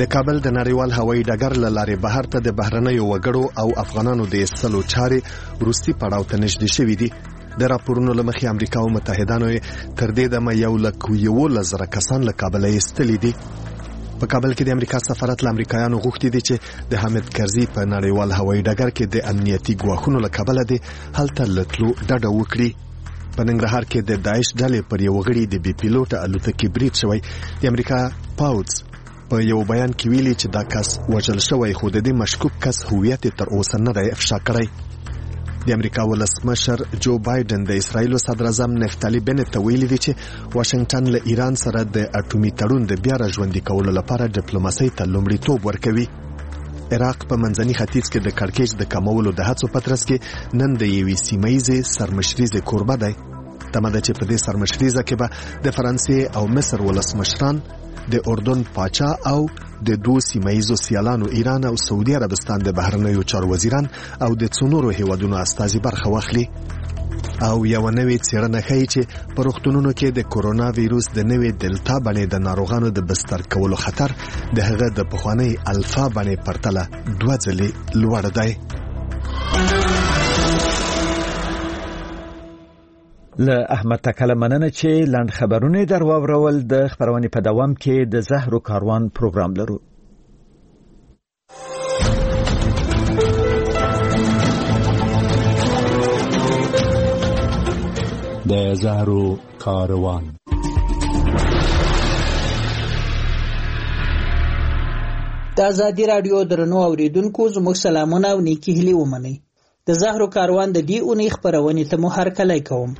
د کابل د نړیوال هوایي ډګر له لارې بهر ته د بهرنیو وګړو او افغانانو د ایستلو چارې وروستي پړاو ته نږدې شوي دي. د راپورونو له مخې امریکا او متحدانو تر دې دمه 1,11,000 کسان له کابل ایستلي دي. په کابل کې د امریکا سفارت له امریکایانو غوښتي دي چې د حامد کرزي په نړیوال هوایي ډګر کې د امنیتي ګواښونو له کبله د هلته له تلو ډډه وکړي. په ننګرهار کې د داعش ډلې پر یو غړي د بي پیلوټه الوتکې برید شوی. د امریکا پاوز په یو بیان کې ویلي چې دا کس وژل شوی، خو د دې مشکوک کس هویت تر اوسه نه دی افشا کړی. د امریکا ولسمشر جو بایدن د اسرایل صدر اعظم نفتالي بنت ته ویلي دی چې واشنگټن له ایران سره د اټومي تړون د بیا راژوندي کولو لپاره ډیپلوماسۍ ته لومړیتوب ورکوي. عراق په منځني ختیځ کې د کړکېچ د کمولو د هڅو په ترڅ کې نن د یوې سیمهییزې سرمشریزې کوربه دی. تمه ده چې په دې سرمشریزه کې به د فرانسې او مصر ولسمشران، د اردن پاچا او د دوه سیمهییزو سیالانو ایران او سعودي عربستان د بهرنیو چارو وزیران او د څو نورو هیوادونو استازي برخه واخلي. او یو نوې څېړنه ښیي چې په روغتونونو کې د کورونا ویروس د نوې دلتا بڼې د ناروغانو د بستر کولو خطر د هغه د پخوانۍ الفا بڼې پرتله 2 ځلې لوړ دی. له احمد تکله مننه چې لاند خبرونه در واورول. د خبرونه په دوام کې د زهرو کاروان پروګرام لرو. د زهرو کاروان. د آزادي رادیو درنو اوریدونکو زموږ سلامونه او نیکی هیلې ومنئ. د زهرو کاروان د دې اونۍ خبرونې ته مو هرکلی کوم.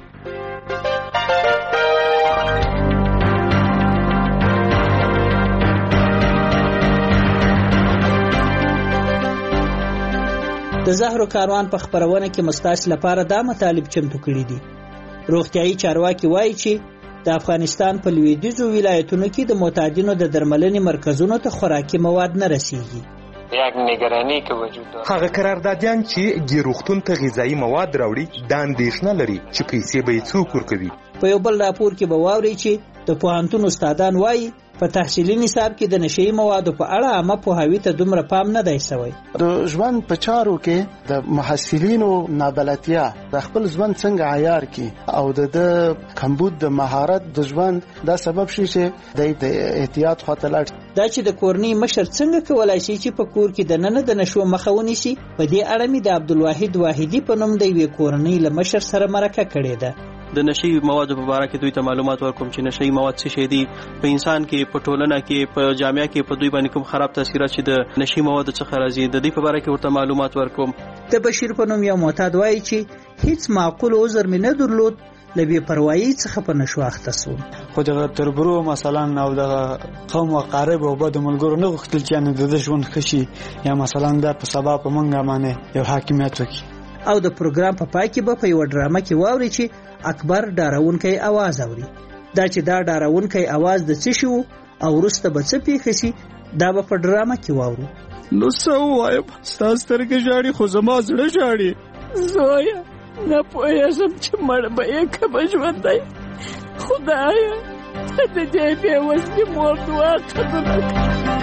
د زهرو کاروان په خبرونه کې مستاس لپاره دا مطالب چمتو کړي دي. روغتیايي چارواکي وایي چې د افغانستان په لویدیځو ولایتونو کې د معتادینو د درملنې مرکزونو ته خوراکي مواد نه رسیږي. یک نگرانی که وجود داره. هغه قراردادیان چې ګیروختون ته غذایی مواد راوړي د اندېښنه لري چې پیسې به یې څوک ورکوي. په یو بل راپور کې به واورئ چې د پوهنتون استادان وایي په تحصیلي نصاب کې د نشئی موادو په اړه عامه پوهاوي ته دومره پام نه دی شوی. د ژوند په چارو کې د محصلینو نابلدتیا د خپل ژوند څنګه عیار کی او د کمبود د مهارت د ژوند دا سبب شي چې د احتیاط خاطر لاړ. دا چې د کورنۍ مشر څنګه کولای شي چې په کور کې د نن د نشو مخه ونیسي، په دې اړه مې د عبدالواحد واحدی په نوم د یوې کورنۍ له مشر سره مرکه کړې ده. د نشئی موادو په اړه کې دوی ته معلومات ورکوم چې نشئی مواد څه شي دي، په انسان کې، په ټولنه کې، په جامعه کې په دوی باندې کوم خراب تاثیرات چې د نشئی موادو څخه راځي د دې په اړه کې ورته معلومات ورکوم. د بشیر په نوم یو معتاد وایي چې هیڅ معقول عذر مې نه درلود له بې پروایي څخه په نشو اخته سوم. خو د تربرو مثلا او د قوم او قارب او بد ملګرو نه غوښتل چې د ژوند خشي یا مثلا د په سبا په منګه باندې یو حاکمیت وکړي. او د پروګرام په پای کې به په یو ډرامه کې واوري چې اکبر ډارونکی आवाज اوري. دا چې دا ډارونکی आवाज د څه شو او وروسته به څه پیښ شي دا به په ډرامه کې واورو. نو څه وایم، ستاسو سترګې ژاړي خو زما زړه ژاړي. زویا نه پوهېږم چې مړ به یې که به ژوندی. خدایه د دې بېوزلي مور دعا قبوله کړه.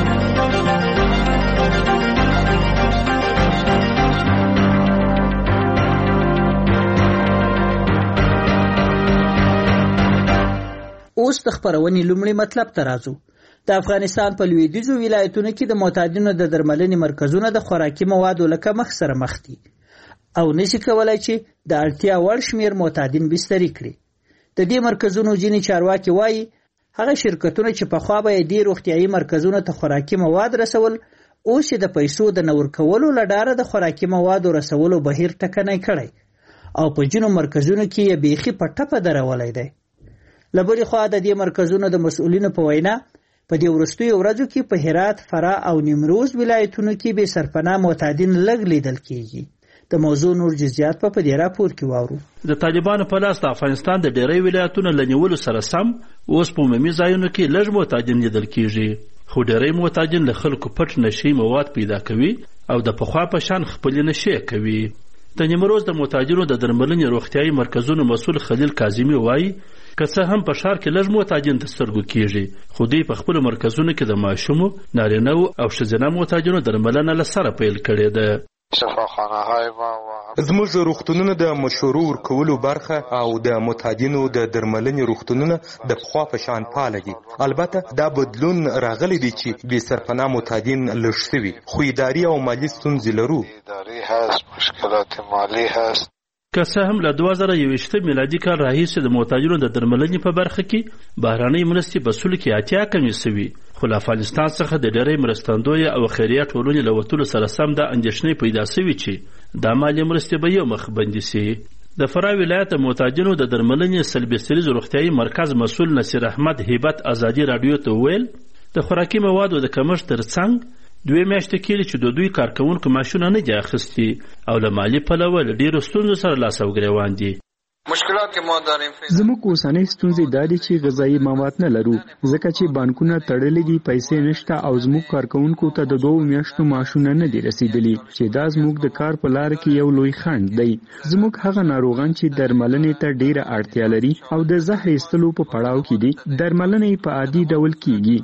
اوس د خبرونې لومړی مطلب ته راځو. د افغانستان په لویدیځو ولایتونو کې د معتادینو د درملنې مرکزونه د خوراکي موادو له کمښت سره مخ دي او نشي کولای چې د اړتیا وړ شمیر معتادین بستري کړي. د دې مرکزونو ځینې چارواکي وایي هغه شرکتونه چې پخوا به یې دې روغتیايي مرکزونو ته خوراکي مواد رسول، اوس یې د پیسو د نه ورکولو له ډاره د خوراکي موادو رسولو بهیر ټکنی کړی او په ځینو مرکزونو کې یې بیخي په ټپه درولی دی. له بلې خوا د دې مرکزونو د مسؤلینو په وینا په دې وروستیو ورځو کې په هرات، فراه او نیمروز ولایتونو کې بې سرپناه معتادین لږ لیدل کېږي. د موضوع نور جزئیات په دې راپور کې واورو. د طالبانو په لاس د افغانستان د ډېری ولایتونو له نیولو سره سم اوس په عمومي ځایونو کې لږ معتادین لیدل کېږي، خو ډېری معتادین له خلکو پټ نشي مواد پیدا کوي او د پخوا په شان خپلې نشې کوي. د نیمروز د معتادینو د درملنې روغتیايي مرکزونو مسؤل خلیل کاظمي وایي که څه هم په ښار کې لږ محتاجین تر سترګو کیږي، خو دوی په خپلو مرکزونو کې د ماشومو، نارینه‌و او ښځینه محتاجینو درملنه له سره پیل کړې ده. زموږ روغتونونه د مشورو ورکولو برخه او د معتادینو د درملنې روغتونونه د پخوا په شان فعال دي. البته دا بدلون راغلی دی چې بې سرپناه معتادین لږ شوي، خو اداري او مالي ستونزې لرو. که څه هم له 2021 میلادي کال راهیسې د معتادینو د درملنې په برخه کې بهرنۍ مرستې په سلو کې 80 کمې شوي، خو له افغانستان څخه د ډېرې مرستندویه او خیریه ټولنې له وتلو سره سم دا اندېښنې پیدا شوي چې دا مالي مرستې به یو مخ بندي شي. د فراه ولایت د معتادینو د درملنې سلبیستریز روغتیایي مرکز مسؤل نصیر احمد هیبت ازادي راډیو ته وویل د خوراکي موادو د کمښت ترڅنګ 2 میاشتې کېږي چې د دوی کارکوونکو معاشونه نه دي اخیستي او له مالي پلوه له ډېرو ستونزو سره لاس او ګرېوان دي. زموږ اوسنۍ ستونزې دا دي چې غذایي مواد نه لرو، ځکه چې بانکونه تړلي دي، پیسې نشته او زموږ کارکوونکو ته د 2 میاشتو معاشونه نه دي رسیدلي، چې دا زموږ د کار په لار کې یو لوی خنډ دی. زموږ هغه ناروغان چې درملنې ته ډیره اړتیا لري او د زهر ایستلو په پړاو کې دي، درملنې په عادي ډول کیږي.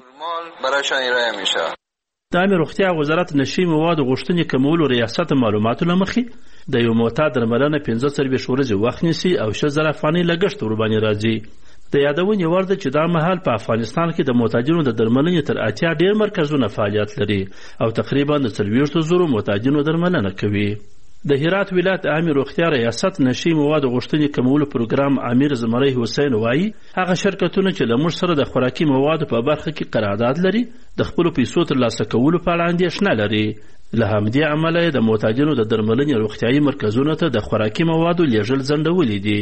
د عامې روغتیا وزارت نشي موادو غوښتنې کمولو ریاست معلوماتو له مخې د یو معتاد درملنه 45 ورځې وخت نیسي او 6000 افغانۍ لګښت ورباندې راځي. د یادونې وړ ده چې دا مهال په افغانستان کې د معتادینو د درملنې تر 80 ډېر مرکزونه فعالیت لري او تقریبا د 40,000 معتادینو درملنه کوي. د هرات ولایت عامې روغتیا ریاست نشي موادو غوښتنې کمولو پروګرام امیر زمری حسین وایي هغه شرکتونه چې له موږ سره د خوراکي موادو په برخه کې قرارداد لري د خپلو پیسو ترلاسه کولو په اړه اندېښنه لري. له همدې امله د معتادینو د درملنې روغتیایي مرکزونو ته د خوراکي موادو لیږل ځنډولي دي.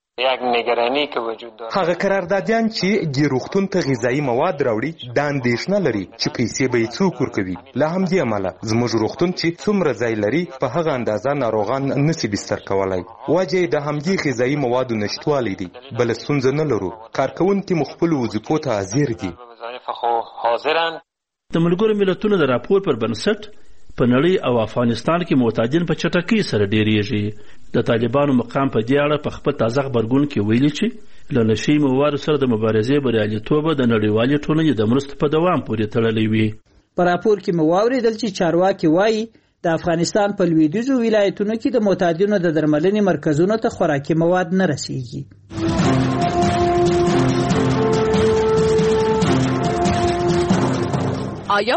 هغه قراردادیان چې ګیروختون ته غذایي مواد راوړي دا اندېښنه لري چې پیسې به یې څوک ورکوي. له همدې امله زموږ روغتون چې څومره ځای لري په هغه اندازه ناروغان نشي بستر کولی. وجه د همدې غذایي موادو نشتوالی دی، بله ستونزه نه لرو. کارکوونکي مو خپلو وظیفو ته حاضر دي. د ملګرو ملتونو د راپور پر بنسټ په نړۍ او افغانستان کې معتادین په چټکۍ سره ډېریږي. د طالبانو مقام په دې اړه په خپل تازه غبرګون کې ویلي چې له نشي موادو سره د مبارزې بریالیتوب د نړیوالې ټولنې د مرستو په دوام پورې تړلی وي. په راپور کې مو واورېدل چې چارواکي وایي د افغانستان په لویدیځو ولایتونو کې د معتادینو د درملنې مرکزونو ته خوراکي مواد نه رسیږي. آیا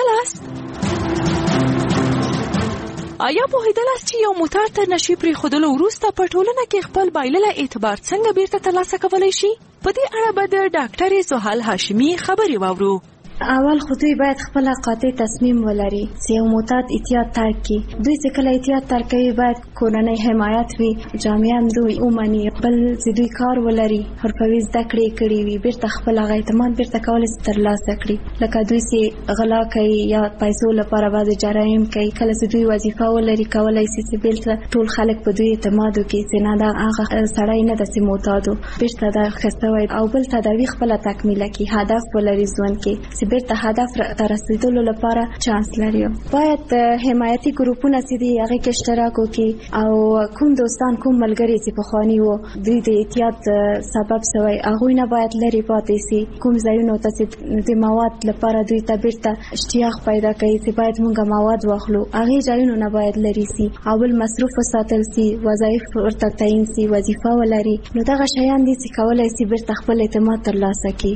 پوهېدلاست چې یو معتاد تر نشي پرېښودلو وروسته په ټولنه کې خپل بایللی اعتبار څنګه بیرته ترلاسه کولی شي؟ په دې اړه به د ډاکټرې زحل هاشمي خبرې واورو. اول خو دوی باید خپل قاطع تصمیم ولري چې یو معتاد احتیاط ترک کړي. دوی چې کله احتیاط ترک کوي باید کورنۍ حمایت وي، جامعه هم دوی ومني، بل چې دوی کار ولري، حرفوي زده کړې کړي وي، بیرته خپل هغه اعتماد بیرته کولی شي ترلاسه کړي. لکه دوی چې غلا کوي یا پیسو لپاره بعضې جرایم کوي، کله چې دوی وظیفه ولري کولی شي چې بیرته ټول خلک په دوی اعتماد وکړي چې نه دا هغه سړی نه ده چې معتاد و، بیرته دا ښه شوی او بل تداوي خپله تکمیله کړي، هدف ولري ژوند کې چې بیرته هدف ته رسیدلو لپاره چانس لري. باید حمایتي ګروپونه چې دي هغې کې اشتراک وکړي او کوم دوستان کوم ملګري چې پخواني وو دوی د احتیاط سبب شوی هغوی نه باید لرې پاتې شي. کوم ځایونو ته چې د مواد لپاره دوی ته بیرته اشتیاق پیدا کوي چې باید موږ مواد واخلو هغې ځایونو نه باید لرې شي او بل مصروف وساتل شي، وظایف ورته تعیین شي، وظیفه ولري. نو دغه شیان دي چې کولی شي بیرته خپل اعتماد ترلاسه کړي.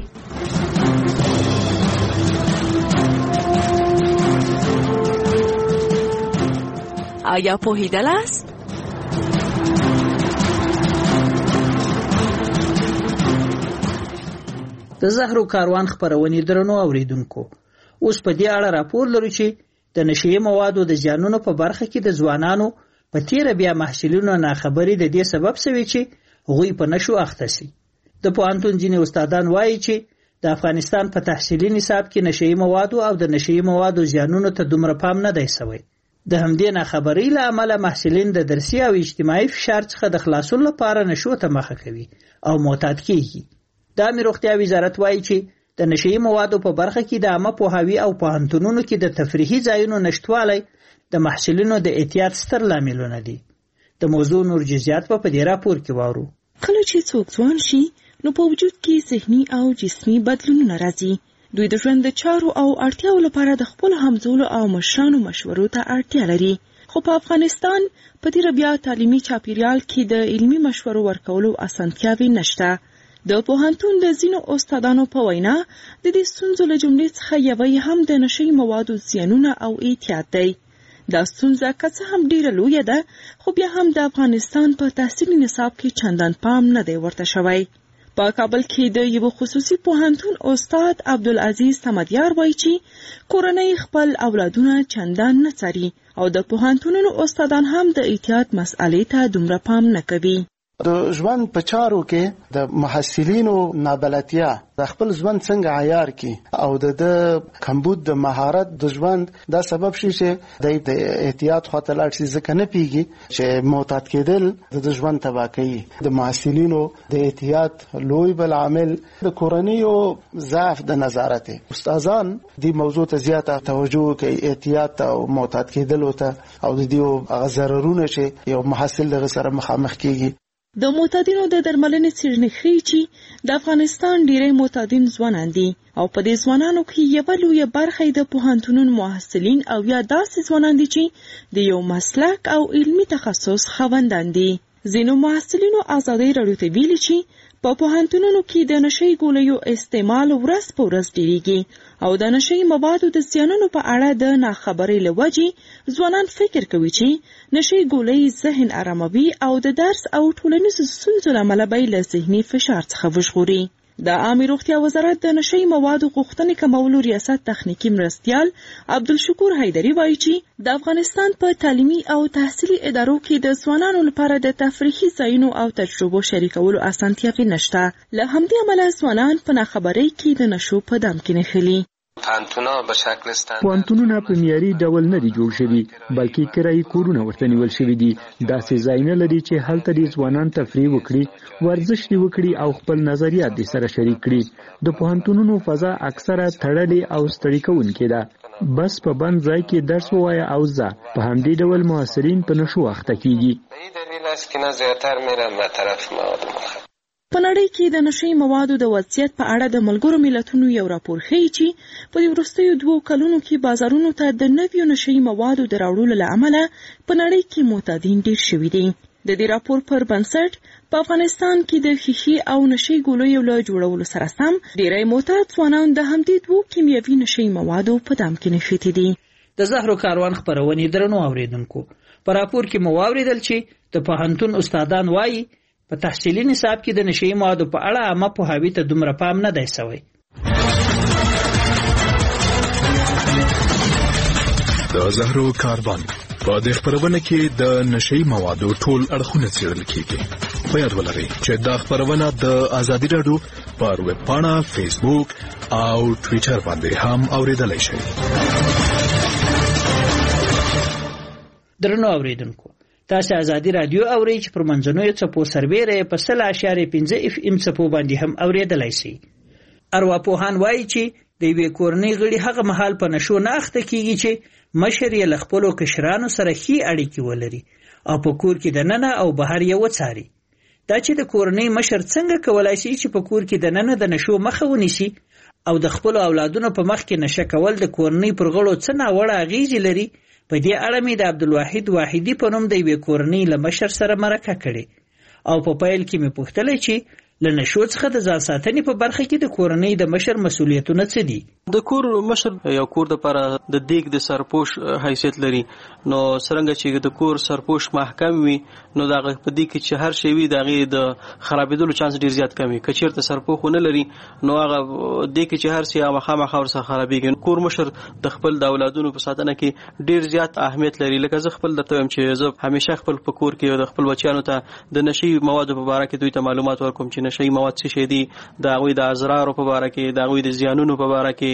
آیا پوهېدلاست؟ د زهرو کاروان خپرونې درنو اوریدونکو، اوس په دې اړه راپور لرو چې د نشي موادو د زیانونو په برخه کې د ځوانانو په تیره بیا محصلینو ناخبري د دې سبب شوی چې هغوی په نشو اخته شي. د پوهنتون ځینې استادان وایي چې د افغانستان په تحصیلي نصاب کې نشي موادو او د نشي موادو زیانونو ته دومره پام نه دی شوی. د همدې ناخبرۍ له امله محصلین د درسي او اجتماعي فشار څخه د خلاصون لپاره نشو ته مخه کوي او معتاد کیږي. د عامې روغتیا وزارت وایي چې د نشي موادو په برخه کې د عامه پوهاوي او پوهنتونونو کې د تفریحي ځایونو نشتوالی د محصلینو د احتیاط ستر لاملونه دي. د موضوع نور جزئیات په دې راپور کې واورو. کله چې څوک ځوان شي نو په وجود کې ذهني او جسمي بدلونونه راځي. دوی د ژوند د چارو او اړتیاو لپاره د خپل همزولو او مشرانو مشورو ته اړتیا لري. خو په افغانستان په دې بیا تعلیمي چاپیریال کې د علمي مشورو ورکولو اسانتیاوې نشته. د پوهنتون د ځینو استادانو په وینا د دې ستونزو له جملې څخه یوه هم د نشي موادو زیانونه او احتیاط دی. دا ستونزه که څه هم ډیره لویه ده، خو بیا هم د افغانستان په تحصیلي نصاب کې چندان پام نه دی ورته شوی. په کابل کې د یو خصوصي پوهنتون استاد عبدالعزیز صمدیار وایي چې کورنۍ خپل اولادونه چندان نه څاري او د پوهنتونونو استادان هم د احتیاط مسئلې ته دومره پام نه کوي. د ژوند په چارو کې د محصلینو نابلدتیا د خپل ژوند څنګه عیار کی او د کمبود د مهارت د ژوند دا سبب شي چې د احتیاط خاطر لاړ شي، ځکه نه پیږي چې معتاد کېدل د ژوند تباہ کوي. د محصلینو د احتیاط لوی بل عامل د کورنیو ضعف د نظارت. استادان د موضوع ته زیاته توجه کوي، احتیاط او معتاد کېدل او د دې ضررونه چې یو محصل دغه سره مخامخ کیږي. د معتادینو د درملنې څېړنې ښیي چې د افغانستان ډېری معتادین ځوانان دي او په دې ځوانانو کې یوه لویه برخه د پوهنتونونو محصلین او یا داسې ځوانان دي چې د یو مسلک او علمي تخصص خاوندان دي. ځینو محصلینو ازادۍ راډیو ته ویلي چې په پوهنتونونو کې د نشي ګولیو استعمال ورځ په ورځ ډېریږي او د نشي موادو د زیانونو په اړه د ناخبرۍ له وجې ځوانان فکر کوي چې نشي ګولۍ ذهن آراموي او د درس او ټولنیزو ستونزو له امله به له ذهني فشار څخه وژغوري. د عامه روغتیا وزارت د نشي موادو غوښتنې کمولو ریاست تخنیکی مرستیال عبدالشکور حیدری وایي چې د افغانستان په تعلیمي او تحصیلي ادارو کې د ځوانانو لپاره د تفریحي ځایونو او تجربو شریکولو اسانتیاوې نشته. له همدې امله ځوانان په ناخبرۍ کې د نشو په دام کې نښلي. پوهنتونونه په معیاري ډول نه دي جوړ شوي، بلکې کرایي کورونه ورته نیول شوي دي. داسې ځایونه لري چې هلته دې ځوانان تفریح وکړي، ورزش دې وکړي او خپل نظریات دې سره شریک کړي. د پوهنتونونو فضا اکثره تړلې او ستړي کوونکې ده. بس په بند ځای کې درس ووایه او ځه. په همدې ډول محصلین په نشو اخته کیږي. په نړۍ کې د نشي موادو د وضعیت په اړه د ملګرو ملتونو یو راپور ښیي چې په دې وروستیو 2 کلونو کې بازارونو ته د نویو نشي موادو د راوړلو له امله په نړۍ کې معتادین ډېر شوي دي. د دې راپور پر بنسټ په افغانستان کې د ښیښې او نشي ګولیو له جوړولو سره سم ډېری معتاد ځوانان د همدې 2 کیمیاوي نشي موادو په دام کې نښتي دي. د زهرو کاروان خپرونې درنو اوریدونکو، په راپور کې مو واوریدل چې د پوهنتون استادان وایي په تحصیلي نصاب کې د نشي موادو په اړه عامه پوهاوي ته دومره پام نه دی شوی. د زهرو کاروان په دې خپرونه کې د نشي موادو ټول اړخونه څېړل کیږي. په یاد ولرئ چې دا خپرونه د ازادي راډیو پر ویب پاڼه، فیسبوک او ټویټر باندې هم اوریدلای شئ. درنو اوریدونکو، تاسو ازادي رادیو اورئ چې پر منځنوي څپو سربېره په 100.5 FM څپو باندې هم اوریدلای شئ. ارواپوهان وایي چې د یوې کورنۍ غړي هغه مهال په نشو نه اخته کیږي چې مشر یې له خپلو کشرانو سره ښې اړیکې ولري او په کور کې دننه او بهر یې وڅاري. دا چې د کورنۍ مشر څنګه کولای شي چې په کور کې دننه د نشو مخه ونیسي او د خپلو اولادونو په مخ کې نشه کول د کورنۍ پر غړو څه ناوړه اغېزې لري، په دې اړه مې د عبدالواحد واحدي په نوم د یوې کورنۍ له مشر سره مرکه کړې او په پیل کې مې پوښتلی چې له نشو څخه د ځان ساتنې په برخه کې د کورنۍ د مشر مسؤلیتونه څه دي؟ د کور مشر یو کور د لپاره د دیګ د سرپوش حیثیت لري. نو څرنګه چې د کور سرپوش محکم وي نو دا په دې کې چې هر شی وي دغه د خرابېدلو چانس ډیر زیات کم وي. که چیرته سرپوش نه لري نو هغه دې کې چې هر شی مخامخ ورسره خرابېږي. کور مشر د خپل د اولادونو په ساتنه کې ډیر زیات اهمیت لري. لکه زه خپل درته وایم چې زه همیشه خپل په کور کې د خپل بچیانو ته د نشي موادو په اړه کې دوی ته معلومات ورکوم چې نشي مواد څه شي دي، د هغوی د اضرارو په اړه کې، د هغوی د زیانونو په اړه کې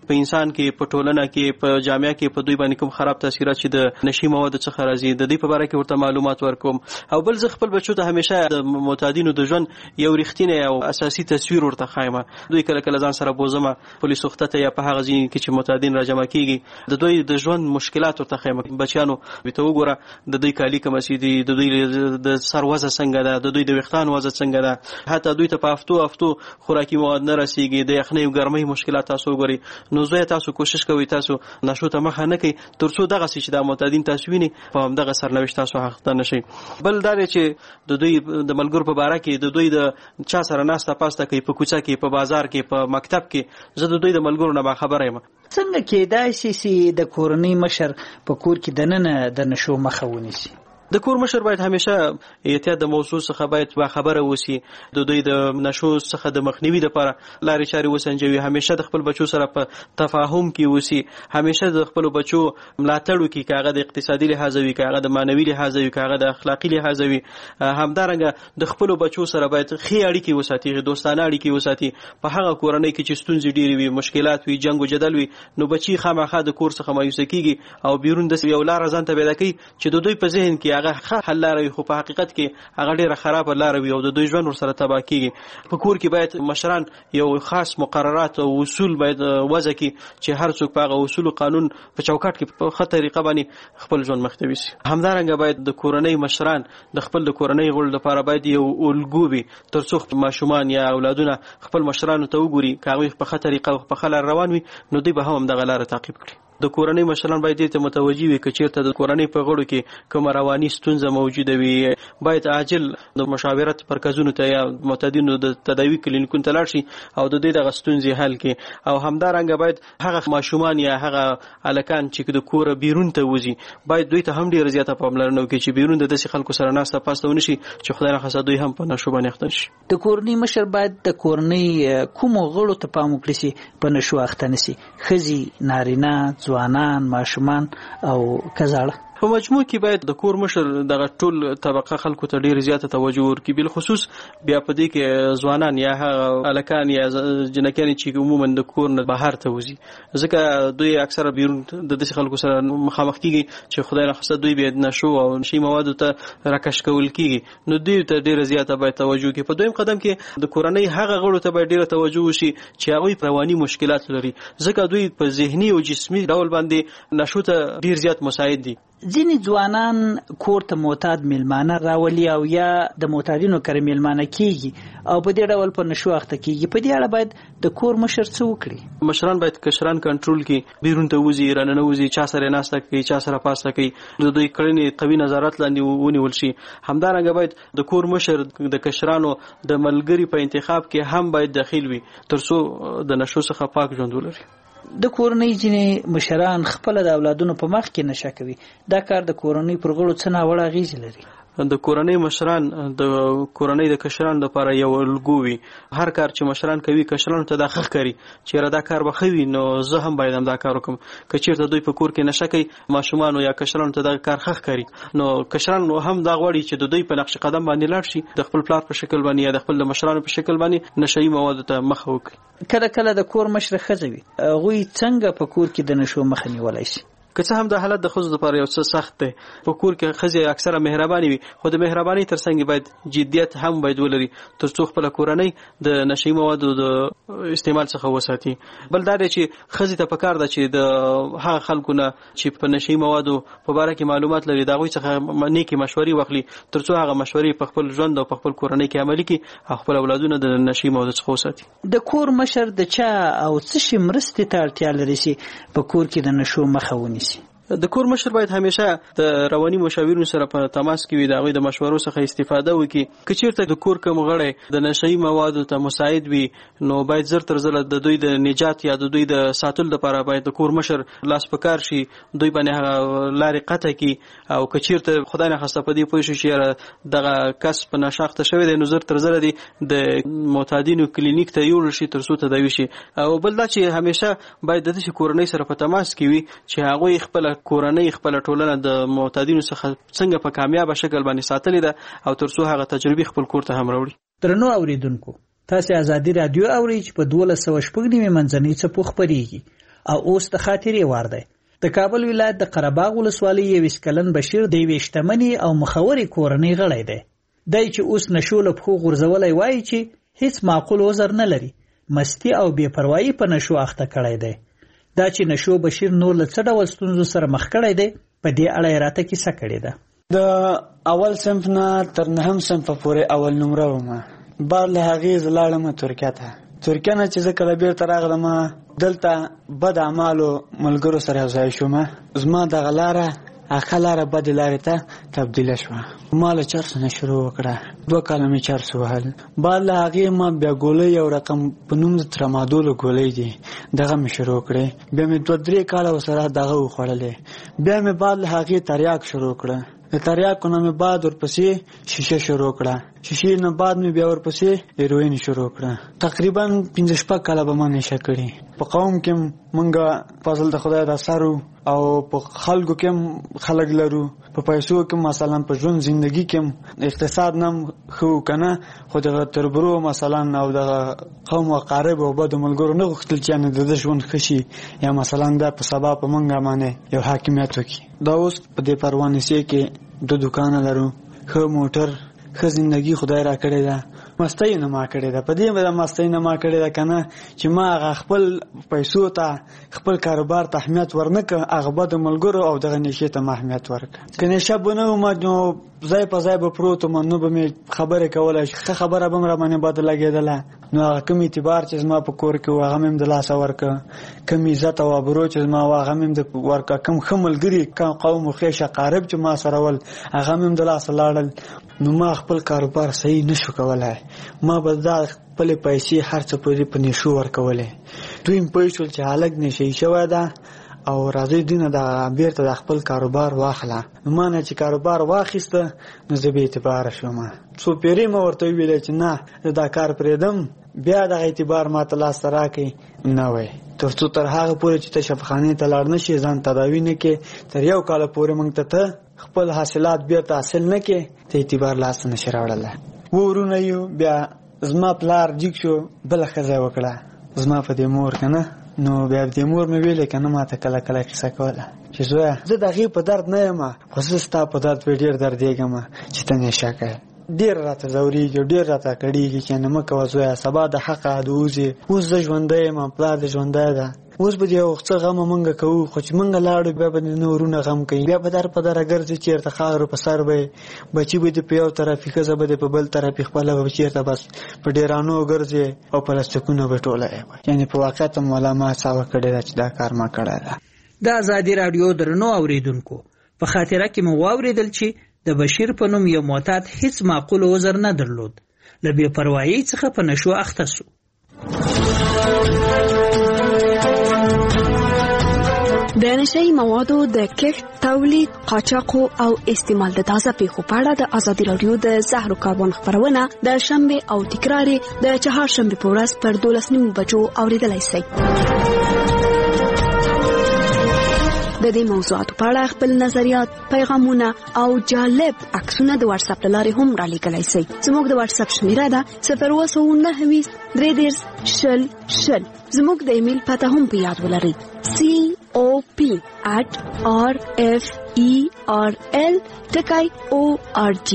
په انسان کې په ټولنه کې په جامعه کې په دوی باندې کوم خراب تاثیرات چې د نشي موادو څخه راځي د دې په اړه کې ورته معلومات ورکوم. او بل زه خپل بچو ته همیشه د معتادینو د ژوند یو رښتینی او اساسي تصویر ورته خایم. دوی کله کله ځان سره بوزمه پولیس وخته یا په هغه ځای کې چې معتادین راجمع کیږي د دوی د ژوند مشکلات ورته خایم. بچیانو ته وګوره د دوی کالی کوم سي دي د دوی د سر وزه څنګه ده د دوی د وختان وزه څنګه ده حتی دوی ته په هفتو خوراکي مواد نه رسیږي د یخنۍ او ګرمۍ مشکلات تاسو وګورئ. نو زه تاسو کوشش کوئ تاسو نشو ته مخه نه کوي ترڅو دغه چې د معتادین تاسو ویني په همدغه سرنوشت تاسو حق نشي. بل دا چې د دوی د ملګرو په باره کې د دوی د چا سره ناسته پاسته کوي په کوڅه کې په بازار کې په مکتب کې زه د دوی د ملګرو نه باخبره یم. څنګه کېدای شي چې د کورنۍ مشر په کور کې دننه د نشو مخه ونیسي؟ د کور مشر باید همیشه احتیاط د موضوع څخه باید باخبره اوسي د دوی د نشو څخه د مخنیوي لپاره لارې چارې وسنجوي. همیشه د خپل بچو سره په تفاهم کې اوسي. همیشه د خپل بچو ملاتړ وکړي کاغه د اقتصادي لحاظ وي کاغه د مانوي لحاظ وي کاغه د اخلاقی لحاظ وي. همدارنګه د خپل بچو سره باید خې اړیکې وساتي دوستانه اړیکې وساتي. په هغه کورنۍ کې چې ستونزې ډېرې وي مشکلات وي جنگ او جدل وي نو بچي خامخا د کور څخه مایوسه کیږي او بیرون د یو لار ځان ته پیدا کوي چې د دوی په ذهن کې هغه حل لاره خو په حقیقت کې هغه ډیره خراب لاره وي او د دوی ژوند ورسره تباه کیږي. په کور کې باید مشران یو خاص مقررات او اصول باید وضع کړي چې هر څوک په هغه اصول او قانون په چوکاټ کې په خطر طریقه باندې خپل ژوند مخ ته ویسي. همدارنګه باید د کورنۍ مشران د خپل د کورنۍ غړو لپاره باید یو الګو وي ترڅو ماشومان یا اولادونه خپل مشرانو ته وګوري کاوی په خطر طریقه په خلل روان وي نو دوی به هم دغه لار تعقیب کړي. د کورنۍ مشران باید دې ته متوجي وي چې چیرته د کورنۍ په غړو کې کوم رواني ستونزه موجوده وي باید عاجل د مشاورت مرکزونو ته یا معتادینو د تداوی کلینیکونو ته لاړ شي او د دې د ستونزې حل کړي. او همدارنګه باید هغه ماشومان یا هغه الکان چې د کور بیرون ته وځي باید دوی ته هم ډیره زیاته پاملرنه وکړي چې بیرون د داسې خلکو سره ناسته پاسته ونشي چې خدای نه خاصه دوی هم په نشو باندې اخته شي. د کورنۍ مشر باید د کورنۍ کوم غړو ته پام وکړي چې په نشو اخته نشي ښځې نارینه ځوانان ماشومان او کزاړه. په مجموع کې باید د کور مشر دغه ټول طبقه خلکو ته ډیر زیاته توجه ورکړي بل خصوص بیا په دې کې ځوانان یا الکان یا جنکان چې عموما د کور نه بهر ته وځي ځکه دوی اکثره بیرون د دې خلکو سره مخامخ کیږي چې خدای نه خاصه دوی به نشو او نشي موادو ته راکش کول کیږي نو دوی ته ډیر زیاته باید توجه وکړي. په دویم قدم کې د کورنۍ هغه غړو ته باید ډیر توجه وشي چې هغه رواني مشکلات لري ځکه دوی په ذهني او جسمي ډول باندې نشو ته ډیر زیات مساعد دي. ځینې ځوانان کور ته معتاد میلمانه راولي او یا د معتادینو کر میلمانه کیږي او په دې ډول په نشو اخته کیږي. په دې اړه باید د کور مشر څه وکړي؟ مشران باید کشران کنټرول کړي بیرون ته وځي رانه وځي چا سره ناسته کوي چا سره پاسته کوي د دوی کړنې قوي نظارت لاندې ونیول شي. همدارنګه باید د کور مشر د کشرانو د ملګری په انتخاب کې هم باید داخل وي ترڅو د نشو څخه پاک ژوند ولري. د کورنۍ ځینې مشران خپل د اولادونو په مخ کې نشه کوي. دا کار د کورنۍ پر غړو څه ناوړه اغیزې لري؟ د کورنۍ مشران د کورنۍ د کشرانو لپاره یو الګو وي. هر کار چې مشران کوي کشرانو ته دا ښه ښکاري چې دا کار به ښه وي نو زه هم باید هم دا کار وکړم. که چېرته دوی په کور کې نشه کوي ماشومانو یا کشرانو ته دا کار ښه ښکاري نو کشران هم دا غواړي چې د دوی په نقش قدم باندې لاړ شي د خپل پلار په شکل باندې یا د خپل مشرانو په شکل باندې نشهیي موادو ته مخه وکړي. کله کله د کور مشر ښځه وي هغوی څنګه په کور کې د نشو مخه نیولی شي؟ که څه هم د حالت د ښځو لپاره یو څه سخت دی په کور کې ښځې اکثره مهرباني وي خو د مهرباني ترڅنګ باید جدیت هم باید ولري ترڅو خپله کورنۍ د نشهیي موادو د استعمال څخه وساتي. بل دا دی چې ښځې ته پکار ده چې د هغه خلکو نه چې په نشهیي موادو په باره کې معلومات لري د هغوی څخه نیکې مشورې واخلي ترڅو هغه مشورې په خپل ژوند او په خپل کورنۍ کې عملي کړي او خپل اولادونه د نشهیي موادو څخه وساتي. د کور مشر د چا او څه شي مرستې ته اړتیا لري چې په کور کې د نشو مخه ونیسي؟ د کور مشر باید همیشه د رواني مشاورینو سره په تماس کې وي د هغوی د مشورو څخه استفاده وکړي. که چېرته د کور کوم غړی د نشهیي موادو ته مساعد وي نو باید زر تر زره د دوی د نجات یا د دوی د ساتلو لپاره باید د کور مشر لاس په کار شي دوی باندې هغه لارې قطع کړي. او که چېرته خدای نخواسته په دې پوه شي چې دغه کس په نشه اخته شوی دی نو زر تر زره دی د معتادینو کلینیک ته یوړل شي ترڅو تداوي شي. او بل دا چې همیشه باید د داسې کورنۍ سره په تماس کې وي چې هغوی خپله کورنۍ خپل ټولنه د معتادینو څخه څنګه په کامیابه شکل باندې ساتلې ده او ترڅو هغه تجربې خپل کور ته هم راوړي. درنو اوریدونکو تاسو ازادي رادیو اورئ چې په 1290 منځنۍ څپو خبريږي او اوس د خاطرې وار دی. د کابل ولایت د قرهباغ ولسوالۍ 21 کلن بشیر د یوې شتمنې او مخورې کورنۍ غړی دی. دی چې اوس نشو له پښو غورځولی وایي چې هیڅ معقول عذر نه لري، مستی او بې پروایي په نشو اخته کړی دی. دا چې نشو بشیر نور له څه ډول ستونزو سره مخ کړی دی، په دې اړه یې راته کیسه کړې ده. د اول صنف نه تر 9 صنف پورې اول نمره وم. بعد له هغې زه لاړم ترکیه ته. ترکیه نه چې زه کله بیرته راغلم، دلته بد اعمالو ملګرو سره یو ځای شوم. زما دغه لاره هغه لاره بدې لارې ته تبدیله شوه. ما له چرس نه شروع وکړه. 2 کاله مې چرس وهل. بعد له هغې ما بیا ګولۍ یو رقم په نوم د ترامادولو ګولۍ دي، دغه مې شروع کړې. بیا مې 2-3 کاله ورسره دغه وخوړلې. بیا مې بعد له هغې تریاک شروع کړه. د تریاکو نه مې بعد ورپسې شیشه شروع کړه. شیشې نه بعد مې بیا ورپسې هیروین شروع کړه. تقریبا 5-6 کاله به ما نشه کړي. په قوم کې مونږ فضل د خدای د اثر او په خلکو کې خلک لرو، په پیسو کې مثلا په ژوند زندگی کې اقتصاد نم خو کنه، خو د تربرو مثلا او د قوم او قارب او بد ملګرو نه غوښتل چې نه د ژوند خشي یا مثلا دا په سبب مونږه باندې یو حاکمیت وکي. دا اوس په دې پروانه سي کې 2 دکان لرو، خو موټر، خو زندگی خدای را کړی ده. مستی نه ما کړی ده. په دې باندې مستی نه ما کړی ده کنه چې ما خپل پیسو ته خپل کاروبار ته اهمیت ورنکه، هغه بد ملګرو او دغه نشه ته اهمیت ورکړه. کنه شبونه ما نو ځای په ځای به پروت ما نو به مې خبره کوله، خبره به مې باندې بد لګیدله. نو کوم اعتبار چې ما په کور کې هغه مې د لاس ورکه، کوم عزت او ابرو چې ما هغه مې د ورکه، کوم خملګری کوم قوم خو شقارب چې ما سره ول هغه مې د لاس لاړل. نو ما خپل کاروبار صحیح نشو کولای. ما به دا خپل پیسې هر څه په نشو ورکولې. دوی پیسې چې حالک نشي شوی ده او راځي دینه دا بیرته د خپل کاروبار واخله. ما نه چې کاروبار واخیسته نو زه به اعتبار شوم. څو پیری ما ورته ویل چې نه دا کار پرېدم، بیا د اعتبار ما ته لاس راکې نه وای. ترڅو تر هغه پورې چې شفاخانه ته لاړ نشي، ځان تداوی نه کې، تر یو کال پورې مونږ ته خپل حاصلات بیرته حاصل نه کې، ته اعتبار لاس نه شراوړل. ورونه یو بیا زما پلار جګ شو، بل خزه وکړه زما په دې مور کنه. نو بیا دې مور مې ویلې کنه ما ته کله کله کیسه کوله چې زه دغه په درد نه یم، خو زه ستا په درد په ډیر درد یګم چې ته نشه کوې. ډیر راته زوريږي، ډیر راته کړيږي چې نه مکه وځه سبا د حق ادوزي. اوس د ژوندې ما پلار د ژوندې ده. اوس به یو څه غم مونږ کوو، خو چې مونږ لاړو بیا به نورونه غم کوي. بیا به در په در ګرځي چیرته خاور په سر به بچي به په یو طرف کې زبده په بل طرف خپل به چیرته بس په ډیرانو ګرځي او پلاستیکونو به ټوله یعنی په واقعیت مولا ما څاو کړی چې دا کار ما کړی ده. د ازادي رادیو درنو اوریدونکو په خاطره کې مو واوریدل چې د بشیر په نوم یو معتاد هیڅ معقول عذر نه درلود، له بې پروایي څخه په نشو اخته شو. د نشئی موادو د کښت، تولید، قاچاق او استعمال د تازه پیښو په اړه د ازادي رادیو د زهرو کاروان خبرونه د شنبه او تکرار د چهارشنبه په ورځ پر 12 بجو اوریدلای شئ. د دې موضوعاتو په اړه خپل نظریات، پیغامونه او جالب عکسونه د واتس اپ لارې هم را لیږلی شئ. زموږ د واتس اپ شمیره ده 029 310 زموږ د ایمیل پته هم په یاد ولرئ cop@rferl.org.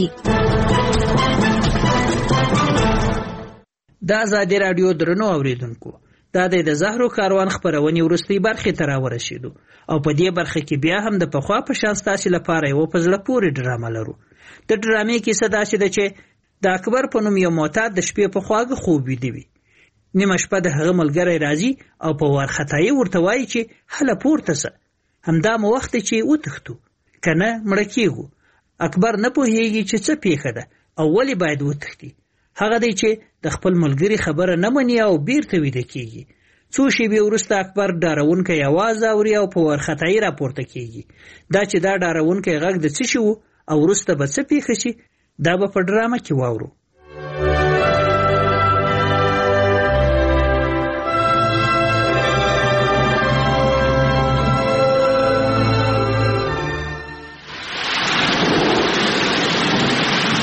د ازادي رادیو درنو اوریدونکو، دا د زهرو کاروان خبرونې ورستۍ برخې ته راورسېدو او په دې برخه کې بیا هم د پخوا په شان ستاسو لپاره یو په زړه پورې ډرامه لرو. د ډرامې کیسه داسې ده چې د اکبر په نوم یو معتاد د شپې په خواږه خوب ویده. نیمه شپه د هغه ملګری راځي او په وارخطایي ورته وایي چې هله پورته شه، همدا مو وخت چې وتښتو کنه مړه کېږو. اکبر نه پوهیږي چې څه پیښه ده او ولې باید وتښتي. هغه دی چې د خپل ملګری خبره نه مني او بیرته ویده کېږي. څو شېبې وروسته اکبر ډارونکی आवाज اوري او په وارخطایي راپورته کېږي. دا چې دا ډارونکی غږ د څه شي و او وروسته به څه پیښه شي، دا به په ډرامه کې واورو.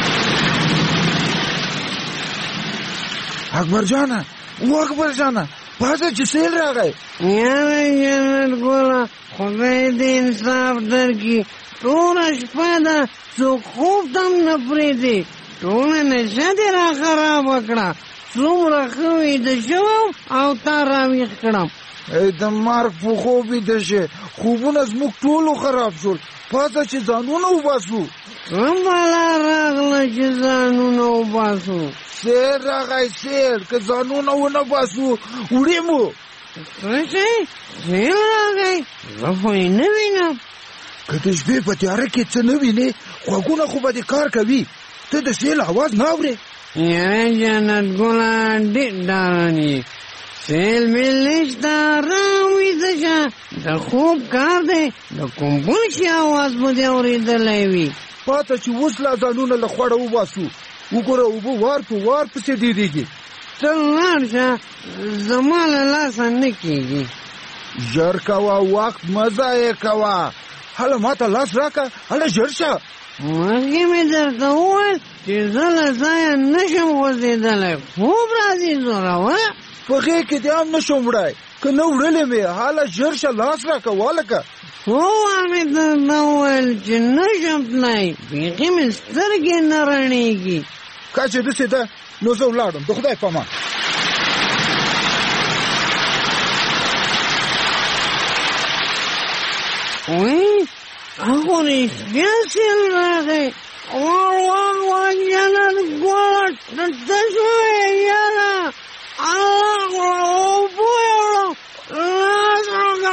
اکبر جانا پاسه چې سیل راغی. یاره جنت ګله خدای دې انصاف درکړي. ټوله شپه ده څوک خوب ته هم نه پرېږدي. ټوله نشه دې را خرابه کړه. څومره ښه ویده شوم او تا راویښ کړم. د مرګ په خوب ویده شې. خوبونه زموږ ټولو خراب شول. پاسه چې ځانونه وباسو. څه بلا راغله چې ځانونه وباسو؟ سیل راغی سیل. که ځانونه ونه باسو وړي مو. څه شی؟ سیل راغی؟ زه خو یې نه وینم. که د شپې په تیاره کې څه نه وینې غوږونه خو به دې کار کوي. ته د سیل اواز نه اورې؟ یاره جنت ګله ډېر ډارن یې. سیل میل نشته ارام ویده شه. د خوب کار دی. د کوم بل شي اواز به دې اورېدلی وي. پاته چې اوس لا ځانونه له خوړه وباسو. وګوره اوبه وار په وار پسې ډېرېږي. ته لاړ شه زما له لاسه نه کېږي. ژر کوه وخت مه ضایع کوه. هله ما ته لاس راکړه. هله ژر شه. مخکې مې درته وویل چې زه له ځایه نه شم غورځېدلی. خوب راځي زوروره. په غېږ کې دې هم نه شم وړی. که نه وړلې مې هله ژر شه لاس راکړه والکه. څو وار مې درته وویل چې نه شم تللی. بیخي مې سترګې نه رڼېږي. که چې داسې ده نو زه ولاړم. د خدای په امان. وایي هغو رښتیا سیل راغی. واه جنت ګله ته شوې یاره. الله اوبه یوړم. لاس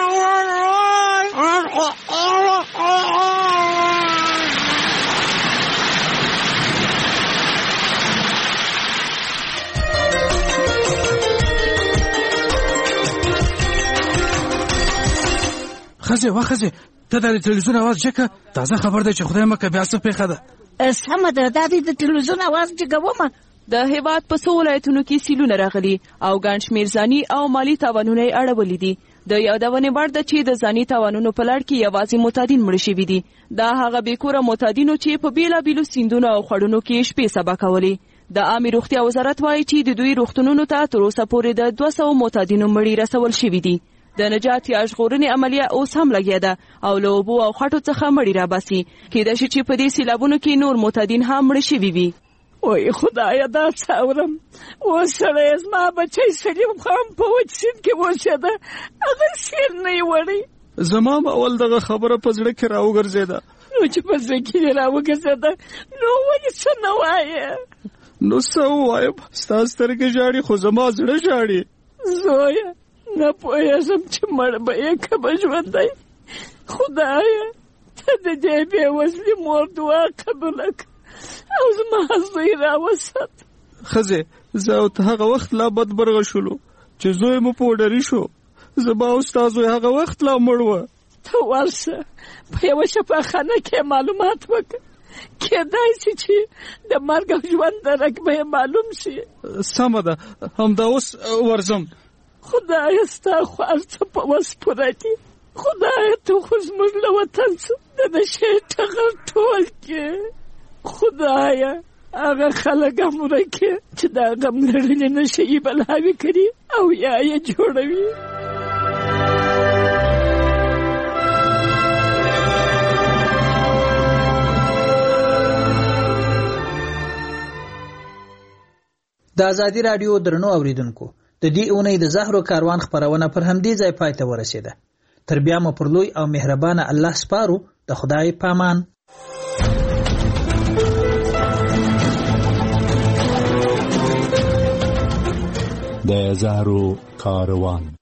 ښځې ښځې ته د تلویزیون اواز جګه. تازه خبر دی چې خدای مکه بیا څه پېښه ده. سمه ده دا د تلویزیون اواز جګومه. د هیواد په څو ولایتونو کې سیلونه راغلي او ګڼ شمېر ځاني او مالي تاوانونه یې اړولي دي. د یادونې وړ ده چې د ځاني تاوانونو په لړ کې یوازې معتادین مړه شوي دي. دا هغه بېکوره معتادینو چې په بېلابېلو سیندونو او خړونو کې شپې سبا کولې. د عامې روغتیا وزارت وایي چې د دوی روغتونونو ته تر اوسه پورې د 200 معتادینو مړي رسول شوي دي. د نجات یا ژغورنې عملیه اوس هم لګیا ده او له اوبو او خټو څخه مړي راباسي. کېدای شي چې په دې سیلابونو کې نور معتادین هم مړه شوي وي. وای خدایا دا څاورم. اوس سړی زما بچی سلیم خان په وچ سیند کې اوسېده. هغه سیل نه یې وړی. زما هم اول دغه خبره په زړه کې راوګرځېده. نو چې په زړه کې دې راوګرځېده نو ولې څه نه وایې؟ نو څه ووایم؟ ستا سترګې ژاړي خو زما زړه ژاړي. زویه نه پوهېږم چې مړ به یې که به ژوندی. خدایه ته د دې بېوزلې مور دعا قبوله کړه او زما زوی راوسات. ښځې زه او ته هغه وخت لا بدبرغه شولو چې زوی مو پوډري شو. زما او ستا زوی هغه وخت لا مړ وه. ته ورشه په یوه شفاخانه کې معلومات وکړه. کېدای شي چې د مرګ او ژوند درک به یې معلوم شي. سمه ده همدا اوس ورځم. خدایه ستا خو هر څه په وس پوره دي. خدایه ته خو زموږ له وطن څخه د نشې ټغر ټول کې. خدایه هغه خلک هم ورکې چې دا غم لرلې نشې یې بلاوې کړي او یا یې جوړوي. د ازادي رادیو درنو اوریدونکو د دې اونۍ د زهرو کاروان خبرونه پر همدې ځای پای ته ورسېده. تر بیا مو پر لوی او مهربانه الله سپارو. د خدای پامان. د زهرو کاروان.